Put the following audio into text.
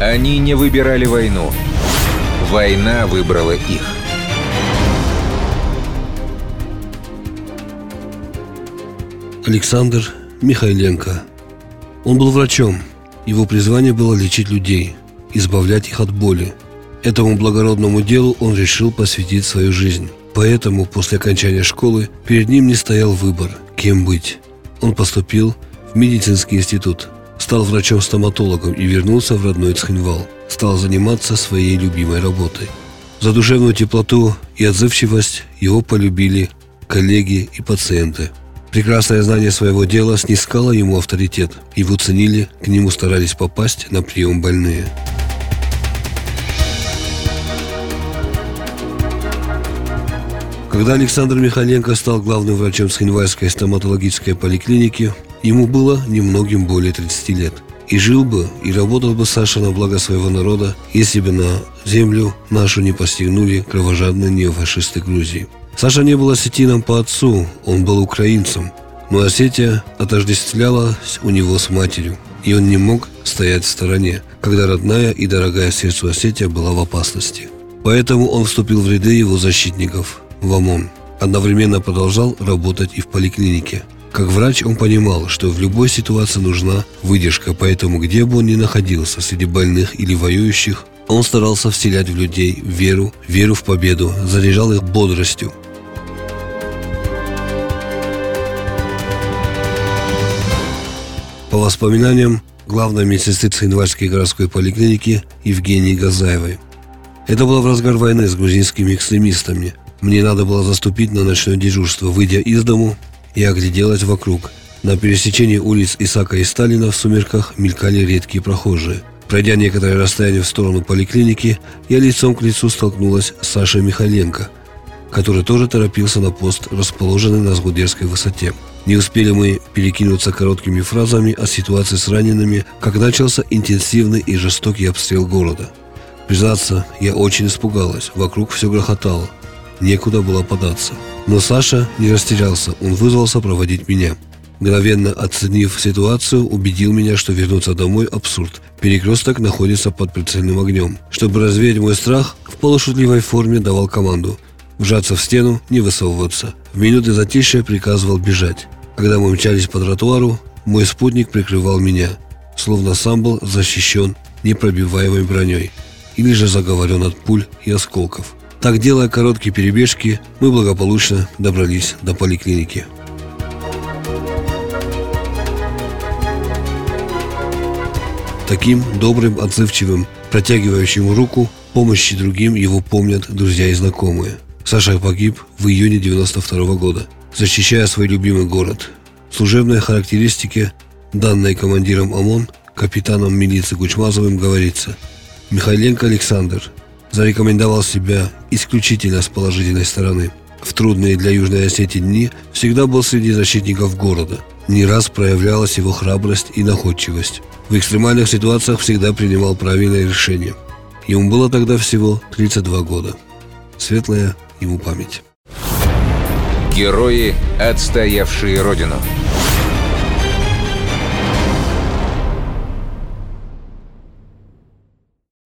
Они не выбирали войну. Война выбрала их. Александр Михайленко. Он был врачом. Его призвание было лечить людей, избавлять их от боли. Этому благородному делу он решил посвятить свою жизнь. Поэтому после окончания школы перед ним не стоял выбор, кем быть. Он поступил в медицинский институт, стал врачом-стоматологом и вернулся в родной Цхинвал. Стал заниматься своей любимой работой. За душевную теплоту и отзывчивость его полюбили коллеги и пациенты. Прекрасное знание своего дела снискало ему авторитет. Его ценили, к нему старались попасть на прием больные. Когда Александр Михайленко стал главным врачом Цхинвальской стоматологической поликлиники, ему было немногим более 30 лет. И жил бы, и работал бы Саша на благо своего народа, если бы на землю нашу не постигнули кровожадные неофашисты Грузии. Саша не был осетином по отцу, он был украинцем. Но Осетия отождествлялась у него с матерью, и он не мог стоять в стороне, когда родная и дорогая сердцу Осетия была в опасности. Поэтому он вступил в ряды его защитников, в ОМОН. Одновременно продолжал работать и в поликлинике. Как врач он понимал, что в любой ситуации нужна выдержка, поэтому где бы он ни находился, среди больных или воюющих, он старался вселять в людей веру в победу, заряжал их бодростью. По воспоминаниям главной медсестры Цхинвальской городской поликлиники Евгении Газаевой. Это было в разгар войны с грузинскими экстремистами. Мне надо было заступить на ночное дежурство. Выйдя из дому, я огляделась вокруг. На пересечении улиц Исака и Сталина в сумерках мелькали редкие прохожие. Пройдя некоторое расстояние в сторону поликлиники, я лицом к лицу столкнулась с Сашей Михайленко, который тоже торопился на пост, расположенный на Сгудерской высоте. Не успели мы перекинуться короткими фразами о ситуации с ранеными, как начался интенсивный и жестокий обстрел города. Признаться, я очень испугалась, вокруг все грохотало, некуда было податься. Но Саша не растерялся, он вызвался проводить меня. Мгновенно оценив ситуацию, убедил меня, что вернуться домой – абсурд. Перекресток находится под прицельным огнем. Чтобы развеять мой страх, в полушутливой форме давал команду вжаться в стену, не высовываться. В минуты затишья приказывал бежать. Когда мы мчались по тротуару, мой спутник прикрывал меня, словно сам был защищен непробиваемой броней или же заговорен от пуль и осколков. Так, делая короткие перебежки, мы благополучно добрались до поликлиники. Таким добрым, отзывчивым, протягивающим руку помощи другим его помнят друзья и знакомые. Саша погиб в июне 1992 года, защищая свой любимый город. В служебной характеристике, данной командиром ОМОН, капитаном милиции Кучмазовым, говорится: Михайленко Александр зарекомендовал себя исключительно с положительной стороны. В трудные для Южной Осетии дни всегда был среди защитников города. Не раз проявлялась его храбрость и находчивость. В экстремальных ситуациях всегда принимал правильные решения. Ему было тогда всего 32 года. Светлая ему память. Герои, отстоявшие Родину.